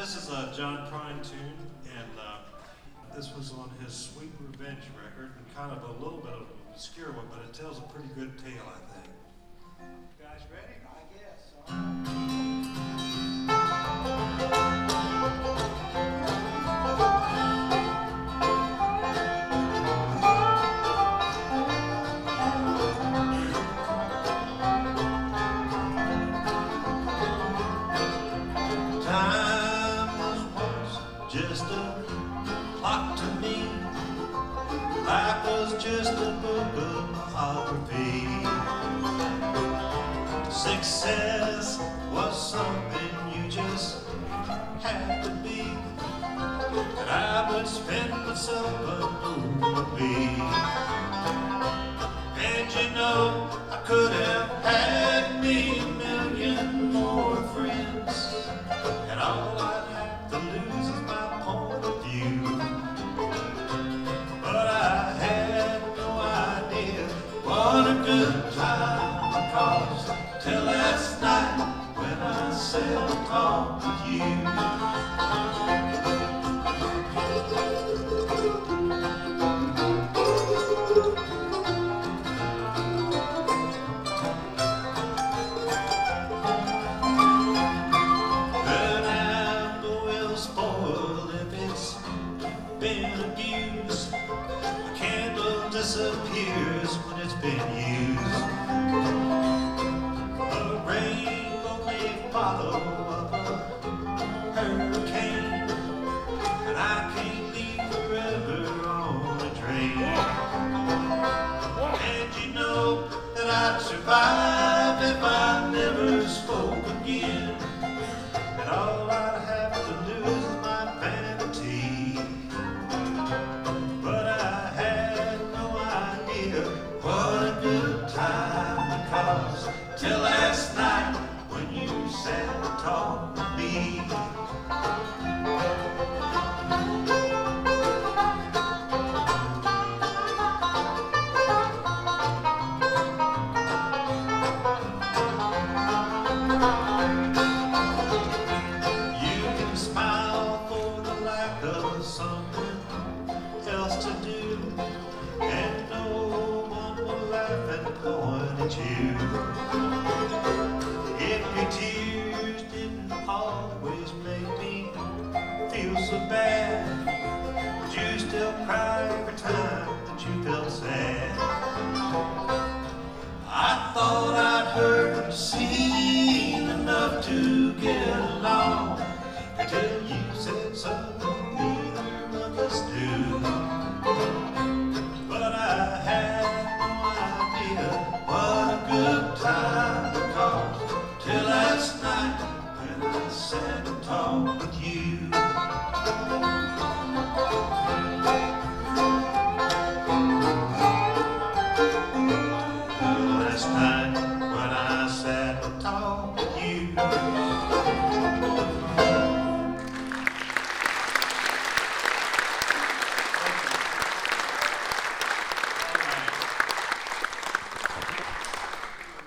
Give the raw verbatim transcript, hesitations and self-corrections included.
This is a John Prine tune, and uh, this was on his Sweet Revenge record, and kind of a little bit of an obscure one, but it tells a pretty good tale, I think. You guys ready? I guess. Just a clock to me. Life was just a book of biography. Success was something you just had to be, and I would spend myself a movie. And you know, I could have had me a million more friends, and all I'd have to lose is my point of view. But I had no idea what a good time it caused till last night when I sat and talked with you. Been abused. A candle disappears when it's been used. A rainbow may follow up a hurricane, and I can't leave forever on a drain. And you know that I'd survive if I never spoke again, and all I'd have to lose is my vanity. What a good time it caused till last night when you sat and talked with me. You can smile for the lack of something else to do, and no and point at you. If your tears didn't always make me feel so bad, would you still cry every time that you felt sad? I thought I'd heard and seen enough to get along.